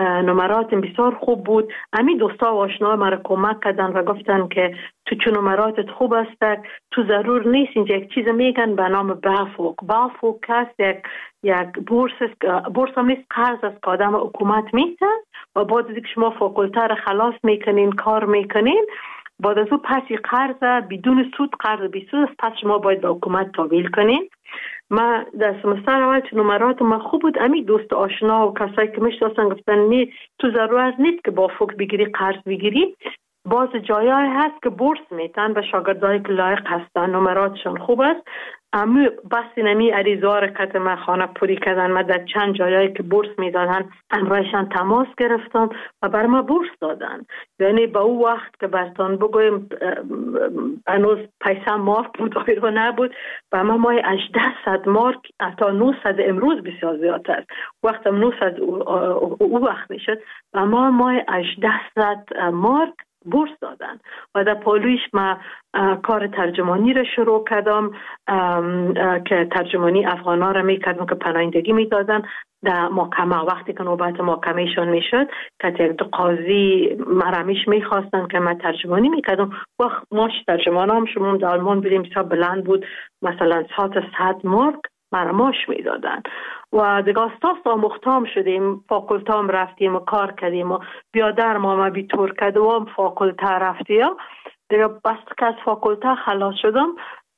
نمرات بسیار خوب بود. امی دوستا و آشنا مرا کمک کردن و گفتن که تو چون نمراتت خوب است تو ضرور نیست اینجا یک چیز میگن به نام بافوک. بافوک هست یک یک بورس بورس هم نیست، قرض از که آدم حکومت میتن و بعد از اینکه شما فاکولته را خلاص میکنین کار میکنین، بعد از او پسی قرض بدون سود، قرض بی سود است، پس شما باید به حکومت تحویل کنین. ما در سمستر اول چون نمرات ما خوب بود، امی دوست آشنا و کسایی که میشناسن گفتن نه تو ضرورت نیست که با فوق بگیری قرض بگیری، باز جایای هست که بورس میتن و شاگردایی که لایق هستن نمراتشون خوب است. اما بس نمی عریضا رکت ما خانه پوری کردن، ما در چند جایایی که بورس میدادن امرایشان تماس گرفتم و بر ما بورس دادن. یعنی با او وقت که برتان بگویم هنوز پیسه مارک بود آیرو نبود و ما مای هجده مارک تا نهصد امروز بسیار زیاد است. وقت هم نهصد او وقت میشد و ما مای هجده مارک بورس دادن و در پالویش ما کار ترجمانی را شروع کردم که ترجمانی افغانا را میکردم که پناهندگی میدادن در محکمه. وقتی که نوبت محکمهشون میشد که یک دو قاضی مرمیش میخواستن که من ترجمانی میکردم و ماش ترجمان هم شما در آلمان بریم بسیار بلند بود، مثلا ساعت صد مارک مرماش میدادن و دیگه استاس آموختام شدیم، فاکولتام رفتیم و کار کردیم و بیادر ما ما بیتور کردم و فاکولته رفتیم دیگه. بس که از فاکولته خلاص شدم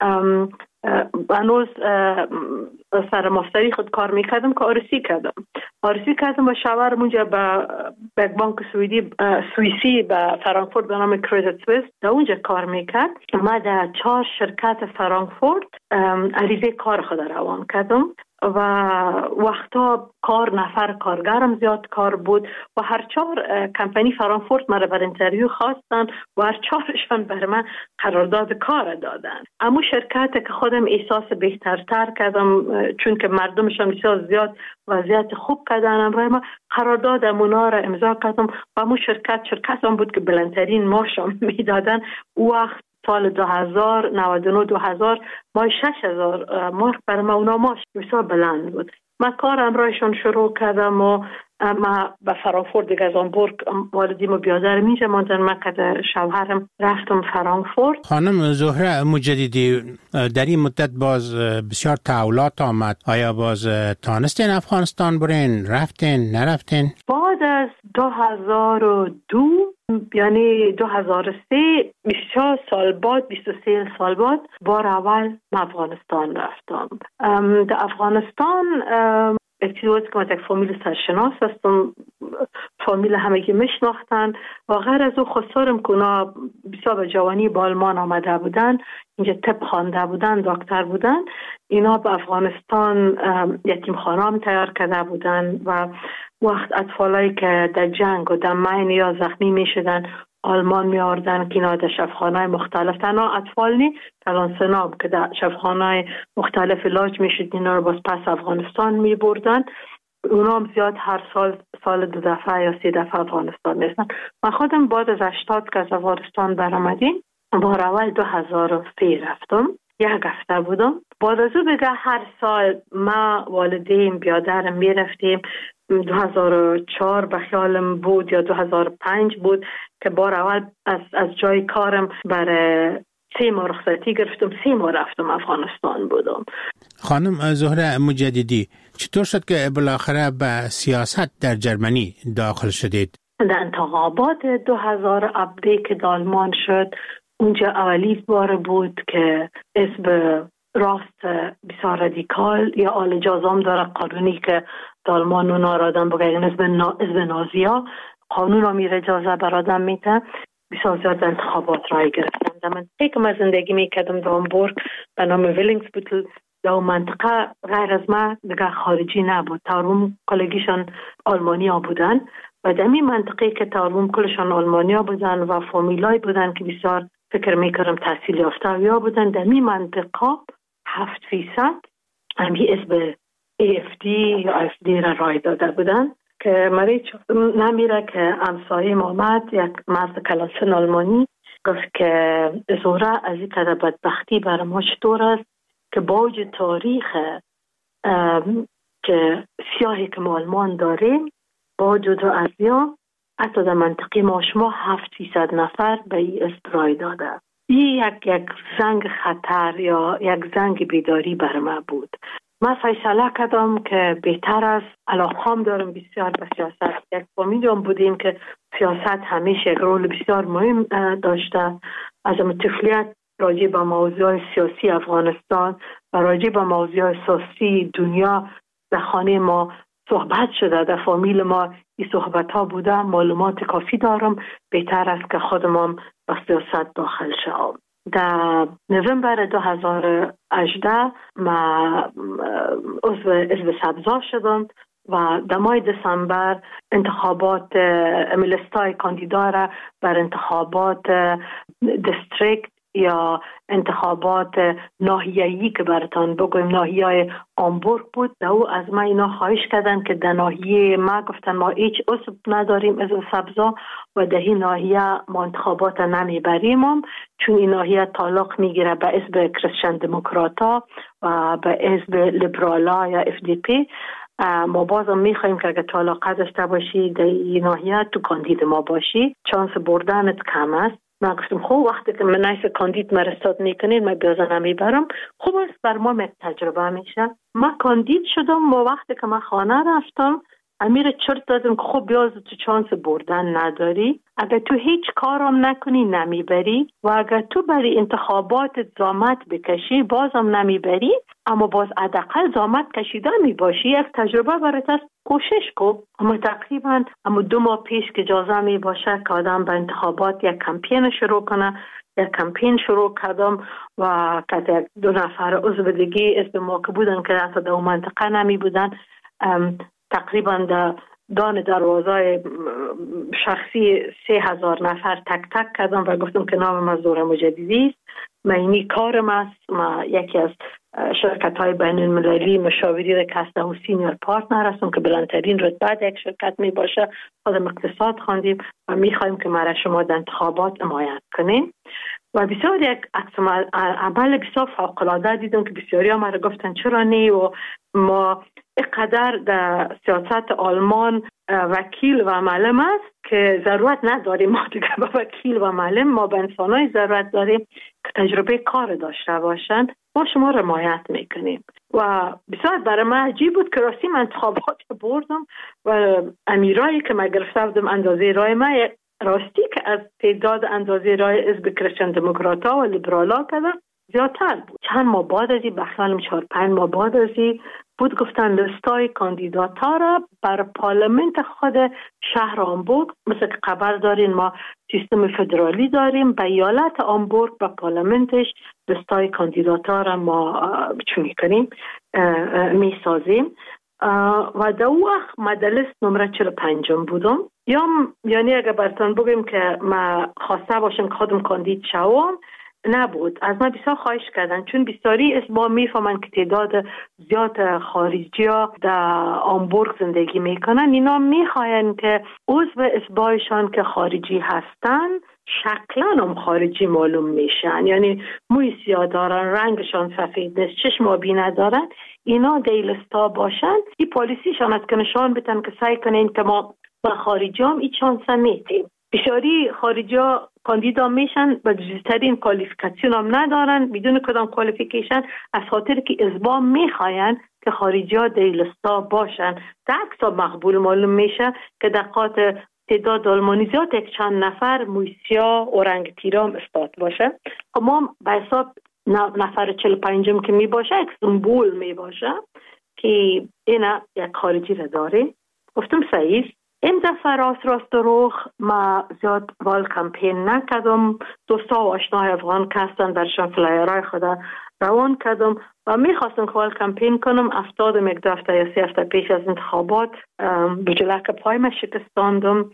هنوز سر ماستری خود کار میکردم که آرسی کردم آرسی کردم و شاور اونجا به یک بانک سوئدی سوئیسی به فرانکفورت به نام کریدیت سوئیس در اونجا کار میکرد. ما در چهار شرکت فرانکفورت عریضه کار خود روان کردم و وقتا کار نفر کارگرم زیاد کار بود و هر چهار کمپانی فرانکفورت مرا بر انترویو خواستن و هر چهارشان بر من قرارداد کار دادن. اما شرکت که خودم احساس بهترتر کردم چون که مردمشان بسیار زیاد وضعیت خوب کردن، امروز ما قرارداد امونا را امضا کردم و امو شرکت شرکت هم بود که بلندترین معاشم میدادن. وقت سال دو هزار نود و نه دو هزار ماه شش هزار مارک برای ما اونا ماش بسیار بلند بود. من کارم رایشون شروع کردم و ما به فرانکفورت دیگه از آنبورگ والدیم و بیادر میشه ماندن. من که شوهرم رفتم فرانکفورت. خانم زهره مجددی در این مدت باز بسیار تحولات آمد. آیا باز تانستین افغانستان برین؟ رفتین؟ نرفتین؟ بعد از دو هزار و دو یعنی دو هزار و سه بیست و چهار سال بعد بیست و سه سال بعد بار اول افغانستان رفتم. در افغانستان اکتیوات که من یک فامیل سرشناس هستم، فامیل همگی میشناختن و غیر از او خسارم که اونا بسیار به جوانی با آلمان آمده بودن، اینجا طب خوانده بودن، دکتر بودن. اینا به افغانستان یتیم خانه هم تیار کرده بودن و وقت اطفالایی که در جنگ و در مین یا زخمی می شدن آلمان می آوردن که اینا در شفاخانه‌های مختلف تنها اطفال نی کلان سناب که در شفاخانه‌های مختلف علاج می شد، اینا رو باز پس افغانستان می بردن. اونا هم زیاد هر سال سال دو دفعه یا سه دفعه افغانستان میشن. من خودم بعد از هشتاد که از افغانستان برآمدیم بار اول دو هزار و سه رفتم، یک هفته بودم. بعد از او بگه هر سال ما والدین بیادرم می رفتیم. دو هزار و چهار به خیالم بود یا دو هزار و پنج بود که بار اول از, از جای کارم برای سه ماه رخصتی گرفتم، سه ماه رفتم افغانستان بودم. خانم زهره مجددی چطور شد که بالاخره به سیاست در جرمنی داخل شدید؟ در انتخابات دو هزار و هفده که آلمان شد اونجا اولی بار بود که اسم راست بسیار رادیکال یا آل جازام داره قانونی که آلمان اونا را آدم بگه اسم نازیا قانون را میره اجازه بر آدم میتن. بسیار زیاد انتخابات رای گرفتن. در منطقه که من زندگی میکردم در آنبورگ به نام ویلینگسبوتل، در منطقه غیر از ما دیگه خارجی نبود. تاروم کلگیشان آلمانیا بودن و در این منطقه که تاروم کلشان آلمانیا بودن و فامیلای بودن که بسیار فکر میکردم تحصیل یافته یا بودن. در این منطقه هفت فیصد همی اسم ای اف دی یا اف دی را رای داده بودن که مریض نمیره که همسایه محمد یک مرد کلاسن آلمانی گفت که زهره از این قدر بدبختی برای ما چطور است که با وجود تاریخ که سیاهی که ما آلمان داریم با وجود ازیا حتی در منطقه ما شما هفت فیصد نفر به این اسم رای داده. این یک یک زنگ خطر یا یک زنگ بیداری برای ما بود. من فیصله کردم که بهتر است، علاقه‌ام دارم بسیار به سیاست. یک فامیلم بودیم که سیاست همیشه یک رول بسیار مهم داشته. از طفولیت راجع به موضوع سیاسی افغانستان و راجع به موضوع سیاسی دنیا در خانه ما صحبت شده، در فامیل ما این صحبت ها بوده. معلومات کافی دارم، بهتر است که خودم به سیاست داخل شوم. در نوامبر دو هزار و هجده ما عضو حزب سبزا شدم و در ماه دسامبر انتخابات ملستای کاندیدا را بر انتخابات دیستریکت یا انتخابات ناحیه‌ای که براتان بگویم ناحیه آنبورگ بود. او از ما اینا خواهش کردن که در ناحیه ما گفتن ما هیچ عضو نداریم از سبزا و در این ناحیه ما انتخابات نمیبریم چون این ناحیه تعلق میگیره به حزب کریستین دموکراتا و به حزب لیبرالا یا اف دی پی. ما بازم میخوایم که اگه تعلق داشته باشی در این ناحیه تو کاندید ما باشی، چانس بردنت کم است. من گفتم خوب وقتی که من نیست کاندید مرستاد میکنید من بیازه نمیبرم، خوب است بر ما یک تجربه میشه. من کاندید شدم و وقتی که من خانه رفتم امیر چرت دادم که خب بیاز تو چانس بردن نداری، اگر تو هیچ کارم نکنی نمیبری و اگر تو برای انتخابات زحمت بکشی بازم نمیبری، اما باز حداقل زحمت کشیده می باشی، یک تجربه برات است، کوشش کن. اما تقریبا اما دو ماه پیش که اجازه می باشه که آدم به انتخابات یک کمپین شروع کنه، یک کمپین شروع کردم و که دو نفر عضو دیگه اسم ما که بودن که حتی در اون منطقه نمی بودن تقریبا در دان دروازه شخصی سه هزار نفر تک تک کردم و گفتم که نام من زهره مجددی است، من اینی کارم است، من یکی از شرکت های بین المللی مشاوری کسته و سینیر پارتنر هستم که بلندترین رتبه یک شرکت می باشه. خودم اقتصاد خواندیم و می خواهیم که مرا شما در انتخابات حمایت کنیم. و بسیار یک عکس عمل بسیار فوق‌العاده دیدم که بسیاری ها ما گفتن چرا نه و ما اینقدر در سیاست آلمان وکیل و معلم است که ضرورت نداریم ما دیگه با وکیل و معلم، ما به انسانای ضرورت داریم که تجربه کار داشته باشن. ما شما رو حمایت میکنیم و بسیار برای من عجیب بود که راستی من انتخابات بردم و امیرایی که من گرفته بودم اندازه رای من راستی که از تعداد اندازه رای حزب کریستین دموکرات‌ها و لیبرالا کردن زیادتر بود. چند ماه بعد از این بخشالم چهار پنج ماه بعد از این بود گفتن لستای کاندیداتا را بر پارلمنت خود شهر آمبورگ، مثل که خبر دارین ما سیستم فدرالی داریم، به ایالت آمبورگ و پارلمنتش لستای کاندیداتا را ما چون میکنیم میسازیم و در وقت ما در لیست نمره چهل و پنج بودم. یا یعنی اگر براتون بگیم که ما خواسته باشم که خودم کاندید شوم نبود، از من بسیار خواهش کردن چون بسیاری اسما میفهمن که تعداد زیاد خارجی ها در آمبورگ زندگی میکنن، اینا میخواین که عضو اسبایشان که خارجی هستن شکلا هم خارجی معلوم میشن، یعنی موی سیاه دارن، رنگشان سفید نیست، چشم آبی ندارن، اینا دیلستا باشن. این پالیسیشان است که نشان بدن که سعی کنین که ما با خارجی هم این چانس میتیم. بسیاری خارجی ها کاندیدا میشن و جزترین کوالیفیکاسیون هم ندارن، بدون کدام کوالیفیکیشن، از خاطر که ازبا میخواین که خارجی ها دیلستا باشن. در عکس مقبول معلوم میشه که دقات تعداد آلمانی زیاد یک چند نفر مویسیا و رنگ تیرام استاد باشه. خب ما به حساب نفر چهل و پنجم که می باشه یک سمبول می باشه که اینا یک خارجی را داره. گفتم صحیح. این دفعه راست راست روخ ما زیاد وال کمپین نکردم، دوستا و آشناهای افغان که هستن برشان فلایرهای خدا روان کردم و میخواستم که وال کمپین کنم. افتادم یک دو هفته یا سی هفته پیش از انتخابات بجلک پای ما شکستاندم،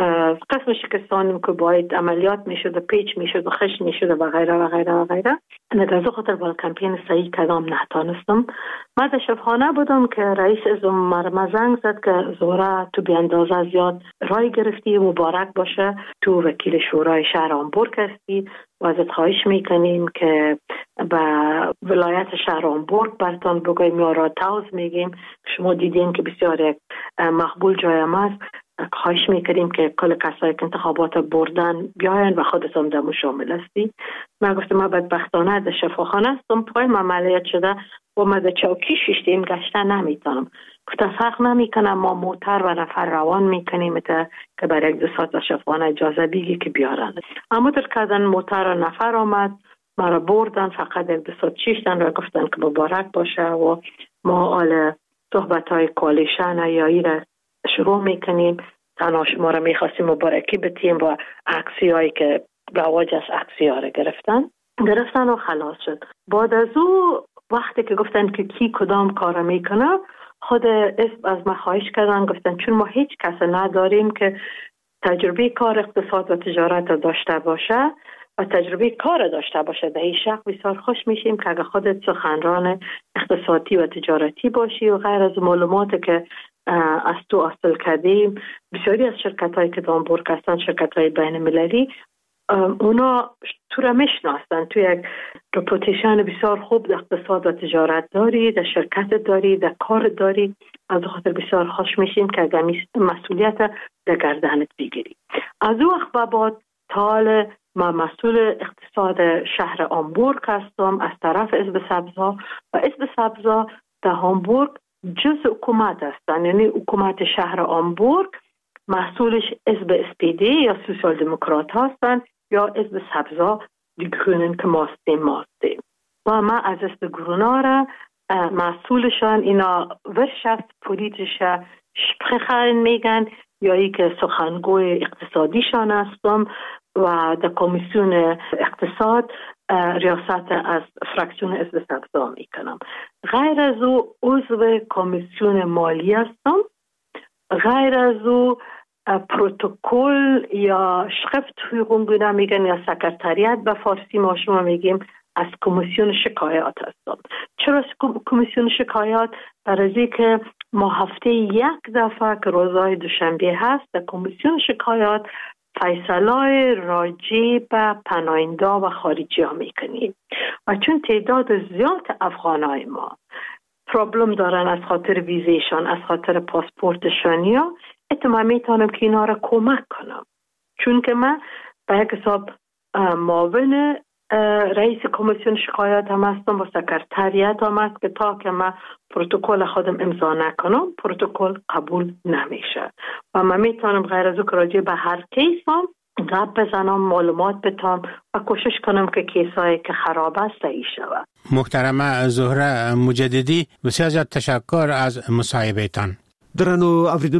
قسم شکستاندم که باید عملیات میشد و پیچ میشد و خش میشد و غیره و غیره و غیره. ندازو خاطر وال کمپین صحیح کدام نتانستم. ما در شبخانه بودم که رئیس ازم مرمه زنگ زد که زهره تو بی اندازه زیاد رای گرفتی، مبارک باشه، تو وکیل شورای شهر آمبورگ هستی و ازت خواهش میکنیم که به ولایت شهر آمبورگ برتان بگویم یا راتاوز میگیم، شما دیدین که بسیار یک مقبول جای ما است، خواهش میکنیم که کل کسایی که انتخابات بردن بیاین و خودتون دمو شامل هستی. من گفتم ما بدبختانه در شفاخانه هستم، پای من عملیات شده و ما در چوکی شیشتیم گشته نمیتونم. گفتم فرق نمیکنم، ما موتر و نفر روان میکنیم که برای یک دو ساعت در شفاخانه اجازه بگی که بیارن. اما در کردن موتر و نفر آمد، ما را بردن، فقط یک دو ساعت شیشتن و گفتن که مبارک باشه و ما آل صحبت های کوالیشن یا ای را شروع میکنیم. تنها شما را میخواستیم مبارکی بتیم و عکسی هایی که رواج از عکسی ها را گرفتن گرفتن و خلاص شد. بعد از او وقتی که گفتن که کی کدام کار میکنه، خود اسم از ما خواهش کردن، گفتن چون ما هیچ کس نداریم که تجربه کار اقتصاد و تجارت داشته باشه و تجربه کار داشته باشه، در این شق بسیار خوش میشیم که اگه خودت سخنران اقتصادی و تجارتی باشی و غیر از معلومات که از تو اصل کردیم. بسیاری از شرکت هایی که آمبورگ هستن شرکت های بین المللی، اونا تو را میشناسن، تو یک رپوتیشن بسیار خوب در اقتصاد و تجارت داری، در شرکت داری، در کار داری، از خاطر بسیار خوش میشیم که اگر مسئولیت در گردنت بگیری. از او وقت بعد تا ما مسئول اقتصاد شهر آمبورگ هستم از طرف حزب سبزها و حزب سبزها در آمبورگ جز حکومت هستن، یعنی حکومت شهر آمبورگ مسئولش حزب اس پی دی یا سوسیال دموکرات هستن یا حزب سبزا دی گرونن که ماستیم ماستیم و ما از حزب گرونا را مسئولشان اینا ورشفت پولیتیشه شپخخن میگن یا ای که سخنگوی اقتصادیشان هستم و در کمیسیون اقتصاد ریاست از فراکسیون حزب سبزا میکنم. غیر از او عضو کمیسیون مالی هستم. غیر از او پروتکل یا شخفت حقوقی میگن یا سکرتریت به فارسی ما شما میگیم از کمیسیون شکایات هستم. چرا کمیسیون شکایات؟ برای که ما هفته یک دفعه که روزهای دوشنبه هست در کمیسیون شکایات فیصلای راجع به پناهنده و خارجی ها میکنیم و چون تعداد زیاد افغانای ما پرابلم دارن از خاطر ویزیشان، از خاطر پاسپورتشان، یا اتمام میتونم که اینا را کمک کنم. چون که من به یک حساب معاون رئیس کمیسیون شکایات هم هستم و سکرتریات هم هست که تا که من پروتکل خودم امضا نکنم پروتکل قبول نمیشه و من میتونم غیر از او راجع به هر کیس هم گپ بزنم، معلومات بدم و کوشش کنم که کیسایی که خراب است صحیح شود. محترمه زهره مجددی، بسیار زیاد تشکر از مصاحبهتان. درنو